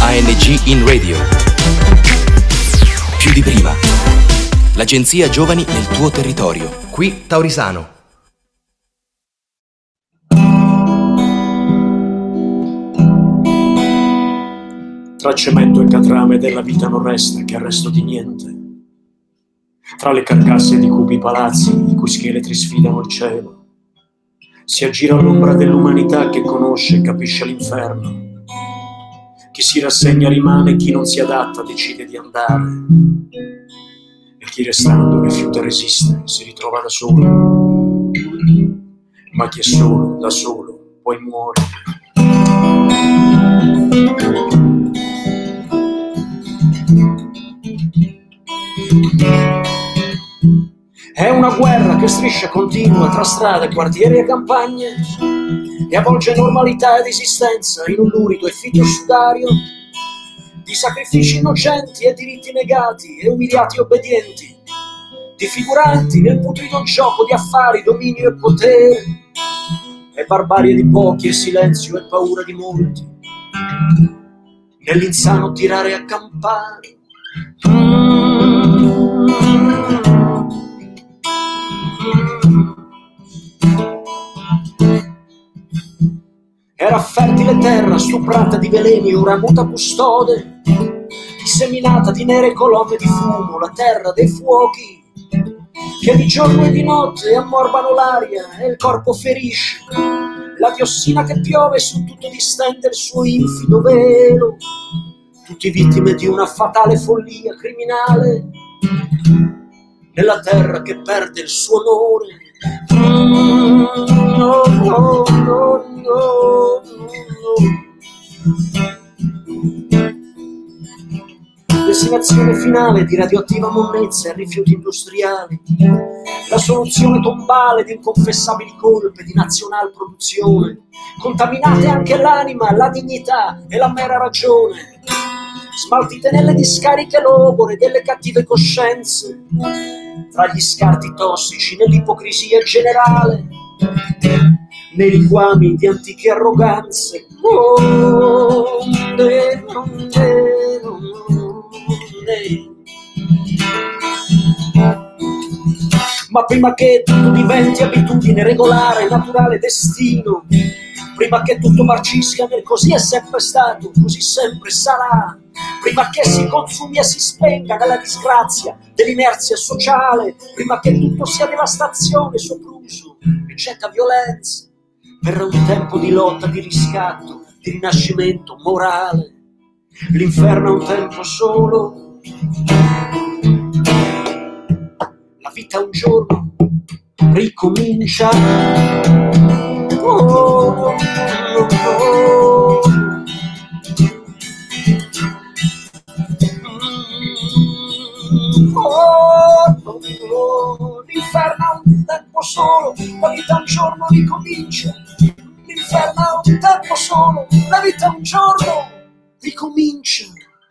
ANG in radio. Più di prima. L'agenzia Giovani nel tuo territorio. Qui Taurisano. Tra cemento e catrame della vita non resta che arresto di niente. Tra le carcasse di cupi palazzi i cui scheletri sfidano il cielo, si aggira l'ombra dell'umanità che conosce e capisce l'inferno. Chi si rassegna rimane, chi non si adatta decide di andare, e chi restando rifiuta e resiste si ritrova da solo. Ma chi è solo, da solo, poi muore. È una guerra che striscia continua tra strade, quartieri e campagne e avvolge normalità ed esistenza in un lurido e fittio sudario di sacrifici innocenti e diritti negati e umiliati obbedienti, di figuranti nel putrido gioco di affari, dominio e potere, e barbarie di pochi e silenzio e paura di molti, nell'insano tirare a campare. Era fertile terra stuprata di veleni, ora muta custode, disseminata di nere colonne di fumo, la terra dei fuochi, che di giorno e di notte ammorbano l'aria e il corpo ferisce, la diossina che piove su tutto distende il suo infido velo, tutti vittime di una fatale follia criminale, nella terra che perde il suo onore. No, no, no, no, no. Destinazione finale di radioattiva monnezza e rifiuti industriali, la soluzione tombale di inconfessabili colpe di nazional produzione, contaminate anche l'anima, la dignità e la mera ragione, smaltite nelle discariche logore delle cattive coscienze, tra gli scarti tossici, nell'ipocrisia generale, nei liquami di antiche arroganze. Ma prima che tutto diventi abitudine regolare, naturale destino, prima che tutto marcisca nel così è sempre stato, così sempre sarà, prima che si consumi e si spenga nella disgrazia dell'inerzia sociale, prima che tutto sia devastazione, sopruso e cieca violenza, verrà un tempo di lotta, di riscatto, di rinascimento morale. L'inferno è un tempo solo, la vita un giorno ricomincia. Oh, oh, oh. L'inferno ha un tempo solo, la vita un giorno ricomincia. L'inferno ha un tempo solo, la vita un giorno ricomincia.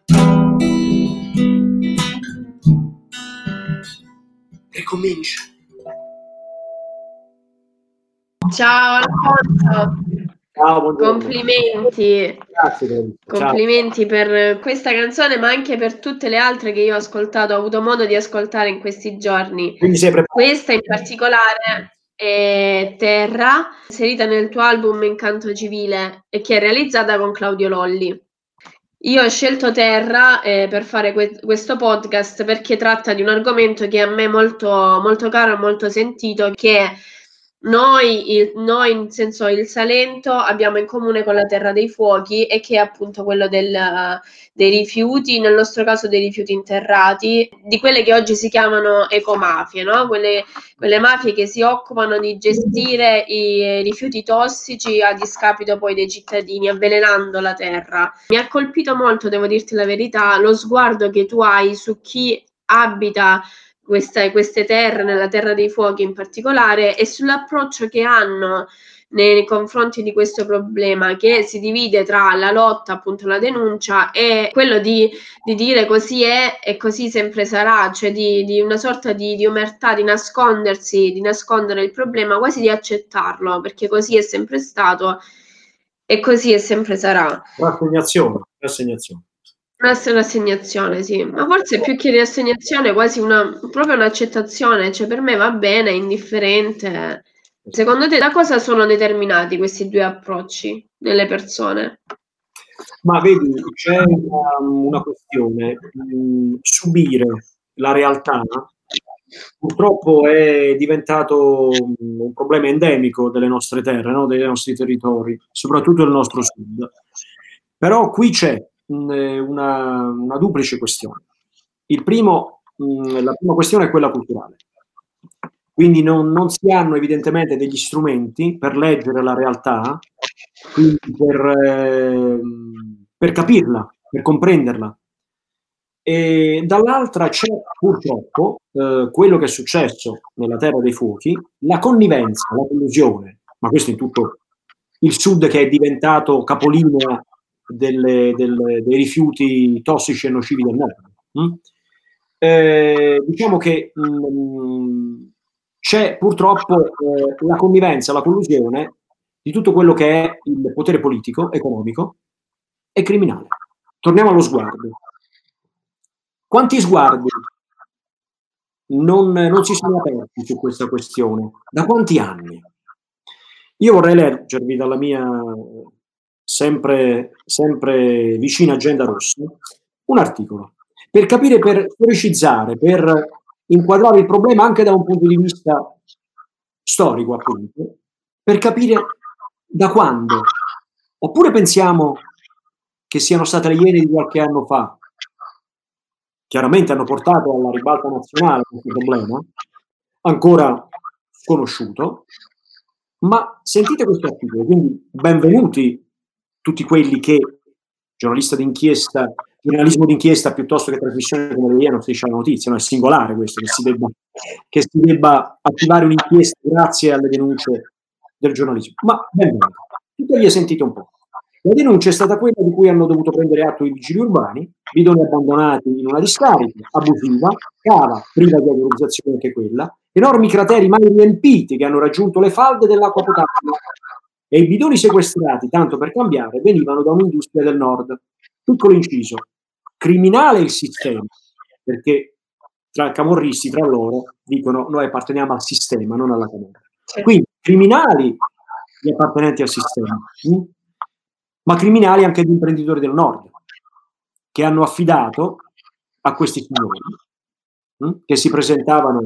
Ricomincia. Ciao Alfonso. Ciao, complimenti. Grazie. Complimenti per questa canzone, ma anche per tutte le altre che io ho ascoltato, ho avuto modo di ascoltare in questi giorni. Questa in particolare è Terra, inserita nel tuo album Incanto Civile e che è realizzata con Claudio Lolli. Io ho scelto Terra per fare questo podcast perché tratta di un argomento che a me è molto, molto caro e molto sentito, che noi, in senso il Salento, abbiamo in comune con la Terra dei Fuochi, e che è appunto quello dei rifiuti, nel nostro caso dei rifiuti interrati, di quelle che oggi si chiamano ecomafie, no? Quelle mafie che si occupano di gestire i rifiuti tossici a discapito poi dei cittadini, avvelenando la terra. Mi ha colpito molto, devo dirti la verità, lo sguardo che tu hai su chi abita queste terre, nella Terra dei Fuochi in particolare, e sull'approccio che hanno nei confronti di questo problema, che si divide tra la lotta, appunto la denuncia, e quello di dire così è e così sempre sarà, cioè di una sorta di omertà, di nascondersi, di nascondere il problema, quasi di accettarlo, perché così è sempre stato. e così e sempre sarà. Rassegnazione. Un'assegnazione, sì, ma forse più che riassegnazione quasi proprio un'accettazione, cioè per me va bene, è indifferente. Secondo te da cosa sono determinati questi due approcci nelle persone? Ma vedi, c'è una questione, subire la realtà purtroppo è diventato un problema endemico delle nostre terre, no? Dei nostri territori, soprattutto del nostro sud. Però qui c'è una duplice questione. La prima questione è quella culturale. Quindi non si hanno evidentemente degli strumenti per leggere la realtà, quindi per capirla, per comprenderla. E dall'altra c'è purtroppo quello che è successo nella Terra dei Fuochi, la connivenza, la collusione, ma questo in tutto il Sud che è diventato capolinea dei rifiuti tossici e nocivi del Nord. Diciamo che c'è purtroppo la connivenza, la collusione di tutto quello che è il potere politico, economico e criminale. Torniamo allo sguardo. Quanti sguardi non si sono aperti su questa questione? Da quanti anni? Io vorrei leggervi dalla mia sempre vicina Agenda Rossa un articolo per capire, per storicizzare, per inquadrare il problema anche da un punto di vista storico, appunto, per capire da quando. Oppure pensiamo che siano state le Iene di qualche anno fa. Chiaramente hanno portato alla ribalta nazionale questo problema, ancora sconosciuto, ma sentite questo articolo, quindi benvenuti tutti quelli che, giornalismo d'inchiesta piuttosto che trasmissione come le non Striscia la Notizia, no? È singolare questo, che si debba attivare un'inchiesta grazie alle denunce del giornalismo, ma benvenuti. Tuttavia sentite un po'. La denuncia è stata quella di cui hanno dovuto prendere atto i vigili urbani, bidoni abbandonati in una discarica abusiva, cava priva di autorizzazione anche quella, enormi crateri mai riempiti che hanno raggiunto le falde dell'acqua potabile e i bidoni sequestrati, tanto per cambiare, venivano da un'industria del nord. Piccolo inciso, criminale il sistema, perché tra camorristi, tra loro, dicono noi apparteniamo al sistema, non alla camorra. Quindi criminali gli appartenenti al sistema, ma criminali anche gli imprenditori del nord, che hanno affidato a questi signori, che si presentavano,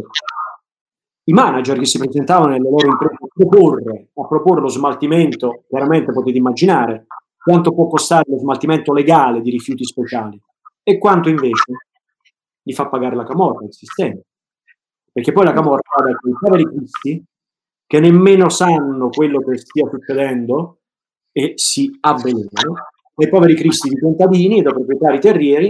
i manager che si presentavano nelle loro imprese a proporre lo smaltimento. Chiaramente potete immaginare quanto può costare lo smaltimento legale di rifiuti speciali e quanto invece gli fa pagare la camorra, il sistema. Perché poi la camorra va da quei poveri cristi che nemmeno sanno quello che stia succedendo e si avvelenano, dai poveri cristi di contadini e da proprietari terrieri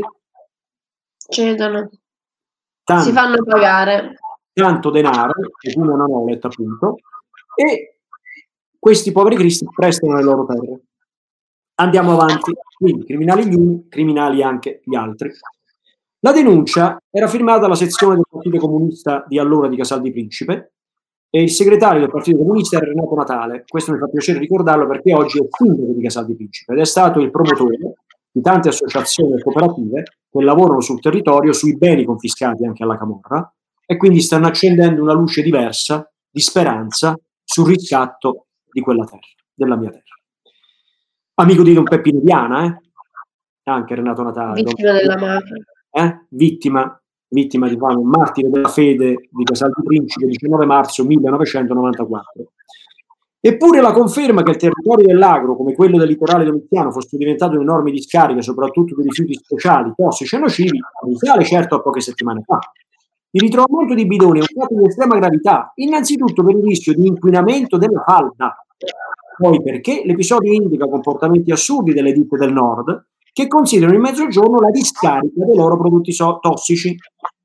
cedono, si fanno pagare tanto denaro, che uno non ho letto appunto, e questi poveri cristi prestano le loro terre. Andiamo avanti, quindi criminali gli uni, criminali anche gli altri. La denuncia era firmata dalla sezione del Partito Comunista di allora di Casal di Principe e il segretario del Partito Comunista era Renato Natale. Questo mi fa piacere ricordarlo perché oggi è sindaco di Casal di Principe ed è stato il promotore di tante associazioni e cooperative che lavorano sul territorio sui beni confiscati anche alla camorra e quindi stanno accendendo una luce diversa di speranza sul riscatto di quella terra, della mia terra. Amico di Don Peppino Diana, anche Renato Natale. Vittima della mafia. Vittima di un martire della fede di Casal di Principe, 19 marzo 1994. Eppure la conferma che il territorio dell'agro, come quello del litorale domiziano, fosse diventato un'enorme discarica, soprattutto di rifiuti speciali, tossici e nocivi, risale certo a poche settimane fa. Il ritrovamento di bidoni è un fatto di estrema gravità, innanzitutto per il rischio di inquinamento della falda, poi perché l'episodio indica comportamenti assurdi delle ditte del nord che considerano il mezzogiorno la discarica dei loro prodotti tossici.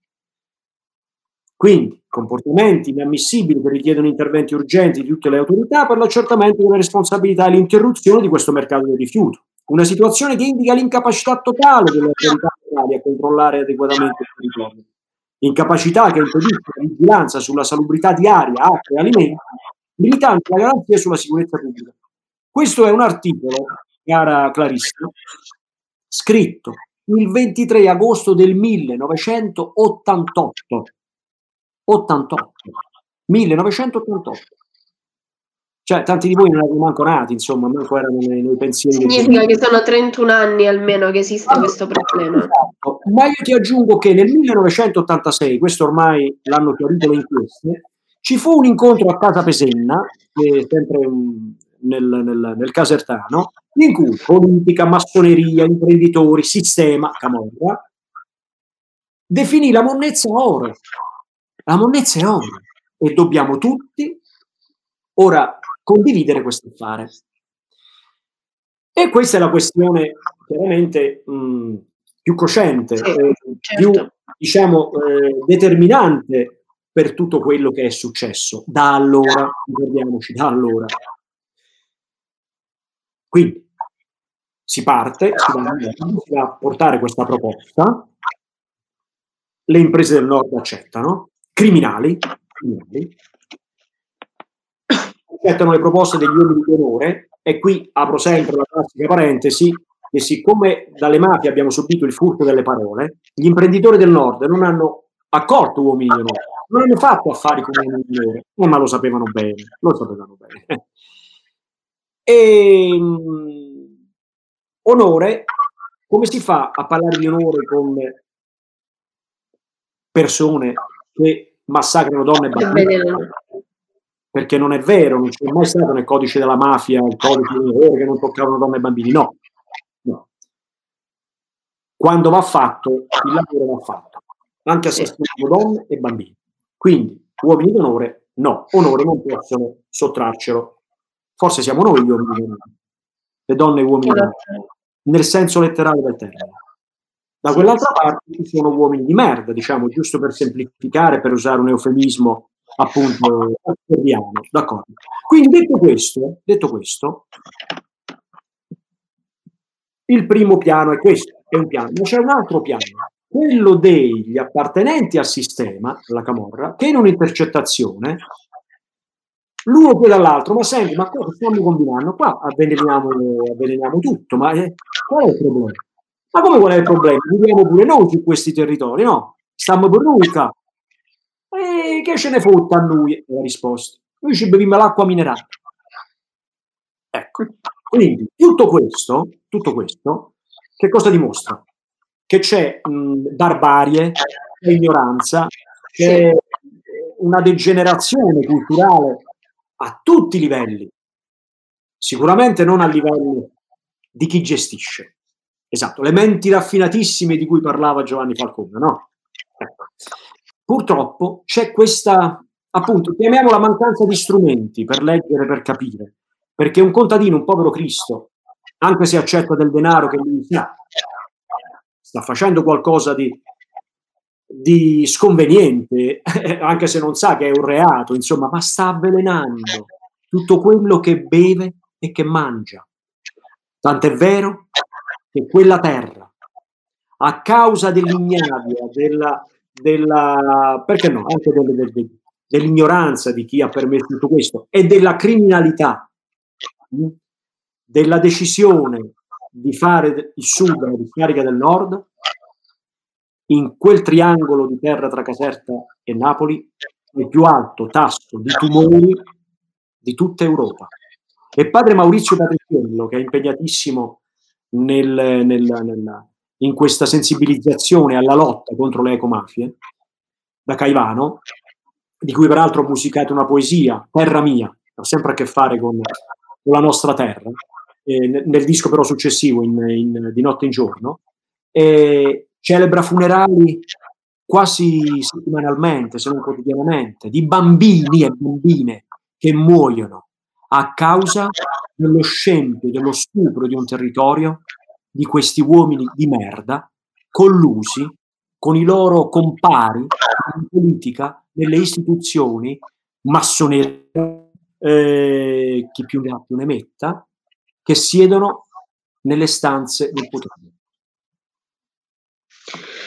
Quindi comportamenti inammissibili che richiedono interventi urgenti di tutte le autorità per l'accertamento delle responsabilità e l'interruzione di questo mercato del rifiuto. Una situazione che indica l'incapacità totale delle autorità locali a controllare adeguatamente il territorio. Incapacità che impedisce la vigilanza sulla salubrità di aria, acqua e alimenti, limitando la garanzia sulla sicurezza pubblica. Questo è un articolo, cara Clarissa, scritto il 23 agosto del 1988. 1988. Cioè, tanti di voi non erano manco nati, insomma, manco erano nei pensieri. Significa che sono 31 anni almeno che esiste questo problema. Esatto. Ma io ti aggiungo che nel 1986, questo ormai l'hanno chiarito le inchieste, ci fu un incontro a Casa Pesenna, sempre nel Casertano, in cui politica, massoneria, imprenditori, sistema, camorra, definì la monnezza oro. La monnezza è oro e dobbiamo tutti ora condividere questo affare. E questa è la questione chiaramente più cosciente, certo. più diciamo determinante per tutto quello che è successo da allora, ricordiamoci, da allora. Quindi si parte, si va a portare questa proposta, le imprese del nord accettano, criminali accettano le proposte degli uomini di onore, e qui apro sempre la classica parentesi, che siccome dalle mafie abbiamo subito il furto delle parole, gli imprenditori del nord non hanno accolto uomini di onore, non hanno fatto affari con uomini di onore, ma lo sapevano bene. E onore, come si fa a parlare di onore con persone che massacrano donne e bambini? Perché non è vero, non c'è mai stato nel codice della mafia il codice di onore che non toccavano donne e bambini, no. Quando va fatto, il lavoro va fatto, anche assassinando donne e bambini. Quindi, uomini di onore, no, onore non possono sottrarcelo. Forse siamo noi gli uomini di onore, le donne e uomini di onore, nel senso letterale del termine. Da quell'altra parte ci sono uomini di merda, diciamo, giusto per semplificare, per usare un eufemismo appunto d'accordo. Quindi detto questo, il primo piano è questo, è un piano, ma c'è un altro piano, quello degli appartenenti al sistema, alla camorra, che in un'intercettazione l'uno chiede all'altro, ma senti, ma cosa stiamo combinando? Qua avveleniamo tutto, ma qual è il problema? Ma come qual è il problema? Viviamo pure noi su questi territori, no? Stiamo per noi qua. E che ce ne fotta a noi? La risposta. Noi ci beviamo l'acqua minerale. Ecco. Quindi tutto questo, che cosa dimostra? Che c'è barbarie, c'è ignoranza, c'è una degenerazione culturale a tutti i livelli. Sicuramente non a livello di chi gestisce. Esatto, le menti raffinatissime di cui parlava Giovanni Falcone, no? Ecco. Purtroppo c'è questa, appunto, chiamiamola mancanza di strumenti per leggere, per capire, perché un contadino, un povero Cristo, anche se accetta del denaro che lui sta facendo qualcosa di sconveniente, anche se non sa che è un reato, insomma, ma sta avvelenando tutto quello che beve e che mangia. Tant'è vero che quella terra, a causa dell'ignavia, della perché no, anche dell'ignoranza di chi ha permesso tutto questo e della criminalità, della decisione di fare il sud la discarica del nord, in quel triangolo di terra tra Caserta e Napoli, il più alto tasso di tumori di tutta Europa. E padre Maurizio Patriciello, che è impegnatissimo in questa sensibilizzazione alla lotta contro le ecomafie, da Caivano, di cui peraltro ho musicato una poesia, Terra mia, ha sempre a che fare con la nostra terra, nel disco però successivo, Di notte in giorno, celebra funerali quasi settimanalmente, se non quotidianamente, di bambini e bambine che muoiono a causa dello scempio, dello stupro di un territorio di questi uomini di merda collusi con i loro compari in politica, nelle istituzioni, massoneria, chi più ne ha più ne metta, che siedono nelle stanze del potere.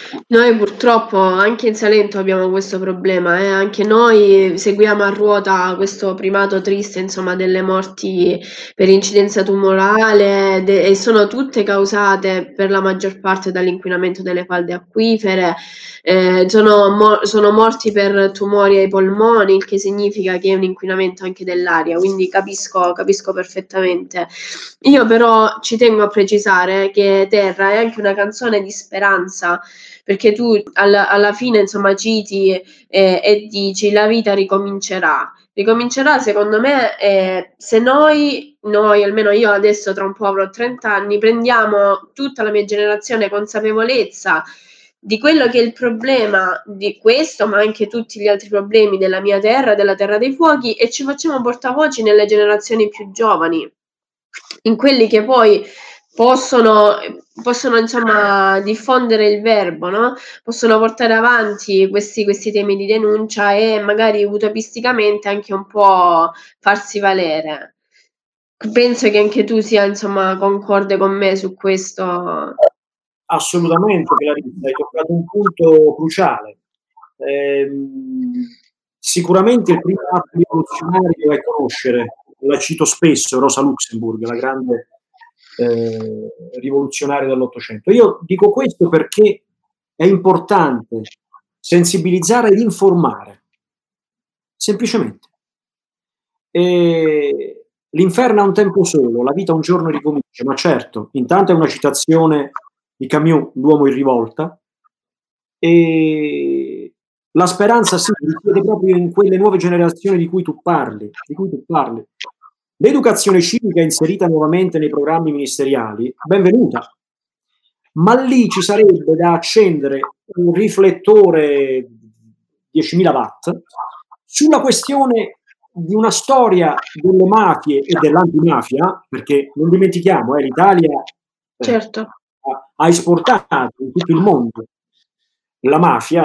Noi purtroppo anche in Salento abbiamo questo problema, anche noi seguiamo a ruota questo primato triste, insomma, delle morti per incidenza tumorale e sono tutte causate per la maggior parte dall'inquinamento delle falde acquifere, sono morti per tumori ai polmoni, il che significa che è un inquinamento anche dell'aria, quindi capisco perfettamente. Io però ci tengo a precisare che Terra è anche una canzone di speranza, perché tu alla fine, insomma, citi e dici la vita ricomincerà. Ricomincerà, secondo me, se noi, almeno io adesso tra un po' avrò 30 anni, prendiamo tutta la mia generazione consapevolezza di quello che è il problema di questo, ma anche tutti gli altri problemi della mia terra, della Terra dei Fuochi, e ci facciamo portavoci nelle generazioni più giovani, in quelli che poi possono insomma diffondere il verbo, no? Possono portare avanti questi temi di denuncia e magari utopisticamente anche un po' farsi valere. Penso che anche tu sia, insomma, concorde con me su questo. Assolutamente, Clarissa, hai toccato un punto cruciale. Sicuramente il primo atto rivoluzionario è conoscere, la cito spesso, Rosa Luxemburg, la grande rivoluzionaria dell'Ottocento. Io dico questo perché è importante sensibilizzare ed informare, semplicemente. L'inferno ha un tempo solo, la vita un giorno ricomincia, ma certo, intanto è una citazione di Camus, L'uomo in rivolta, e la speranza si risiede proprio in quelle nuove generazioni di cui tu parli. L'educazione civica inserita nuovamente nei programmi ministeriali, benvenuta, ma lì ci sarebbe da accendere un riflettore 10.000 watt sulla questione di una storia delle mafie e dell'antimafia, perché non dimentichiamo, l'Italia certo. ha esportato in tutto il mondo la mafia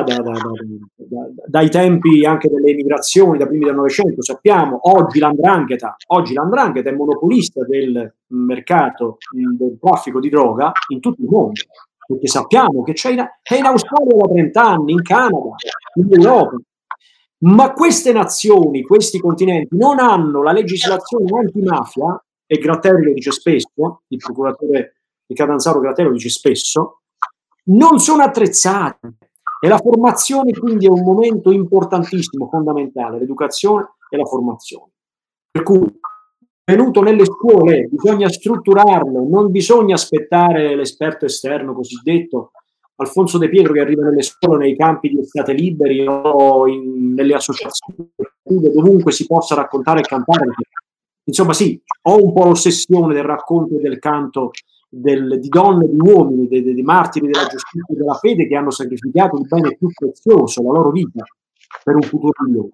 dai tempi anche delle emigrazioni, da primi del Novecento, sappiamo. Oggi l'Andrangheta è monopolista del mercato del traffico di droga in tutto il mondo, perché sappiamo che è in Australia da 30 anni, in Canada, in Europa. Ma queste nazioni, questi continenti non hanno la legislazione antimafia, e Gratteri lo dice spesso, il procuratore di Catanzaro Gratteri lo dice spesso, non sono attrezzati. E la formazione quindi è un momento importantissimo, fondamentale, l'educazione e la formazione. Per cui, venuto nelle scuole, bisogna strutturarlo, non bisogna aspettare l'esperto esterno cosiddetto, Alfonso De Pietro, che arriva nelle scuole, nei campi di estate liberi o nelle associazioni, dovunque si possa raccontare e cantare. Insomma, sì, ho un po' l'ossessione del racconto e del canto di donne, di uomini, dei martiri della giustizia e della fede che hanno sacrificato il bene più prezioso, la loro vita, per un futuro migliore.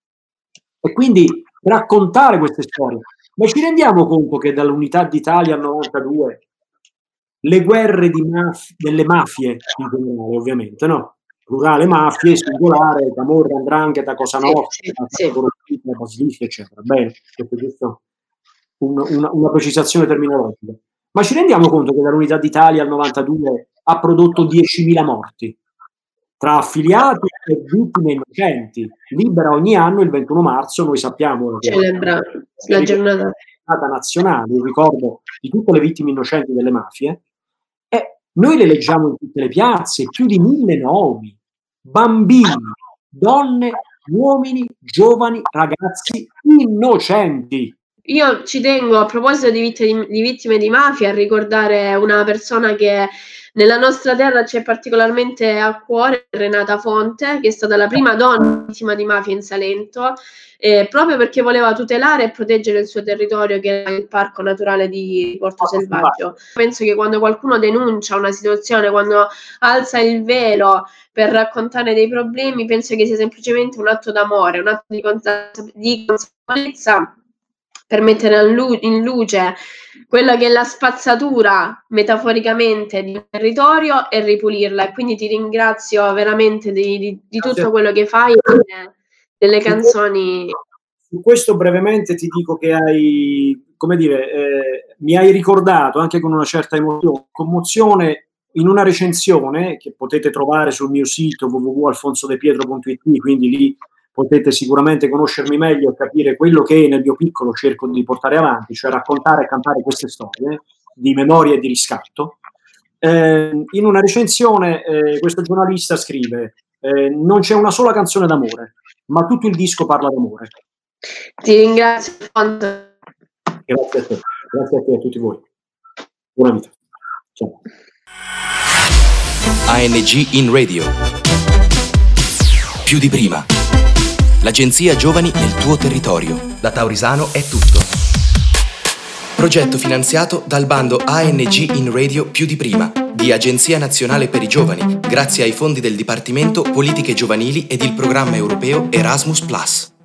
E quindi raccontare queste storie. Ma ci rendiamo conto che dall'Unità d'Italia al 92 le guerre delle mafie in generale, ovviamente, no? Plurale mafie, singolare, Camorra, 'Ndrangheta, Cosa Nostra, Basilisca, eccetera. Bene, questo è giusto una precisazione terminologica. Ma ci rendiamo conto che dall'Unità d'Italia al 92 ha prodotto 10.000 morti tra affiliati e vittime innocenti? Libera ogni anno il 21 marzo, noi sappiamo che celebra la giornata nazionale, il ricordo di tutte le vittime innocenti delle mafie, e noi le leggiamo in tutte le piazze, più di 1.000 nomi, bambini, donne, uomini, giovani, ragazzi innocenti. Io ci tengo, a proposito di vittime di mafia, a ricordare una persona che nella nostra terra c'è particolarmente a cuore, Renata Fonte, che è stata la prima donna vittima di mafia in Salento, proprio perché voleva tutelare e proteggere il suo territorio, che era il Parco Naturale di Porto Selvaggio. Penso che quando qualcuno denuncia una situazione, quando alza il velo per raccontare dei problemi, penso che sia semplicemente un atto d'amore, un atto di consapevolezza, per mettere in luce quella che è la spazzatura, metaforicamente, di un territorio e ripulirla. E quindi ti ringrazio veramente di tutto quello che fai, delle canzoni. Su questo brevemente ti dico che mi hai ricordato anche con una certa commozione in una recensione che potete trovare sul mio sito www.alfonsodepietro.it, quindi lì potete sicuramente conoscermi meglio e capire quello che nel mio piccolo cerco di portare avanti, cioè raccontare e cantare queste storie di memoria e di riscatto. In una recensione questo giornalista scrive: non c'è una sola canzone d'amore, ma tutto il disco parla d'amore. Ti ringrazio. Grazie a te, grazie a te e a tutti voi. Buona vita. Ciao. ANG in Radio. Più di prima. L'agenzia Giovani nel tuo territorio. Da Taurisano è tutto. Progetto finanziato dal bando ANG in Radio Più di prima di Agenzia Nazionale per i Giovani, grazie ai fondi del Dipartimento Politiche Giovanili ed il programma europeo Erasmus+.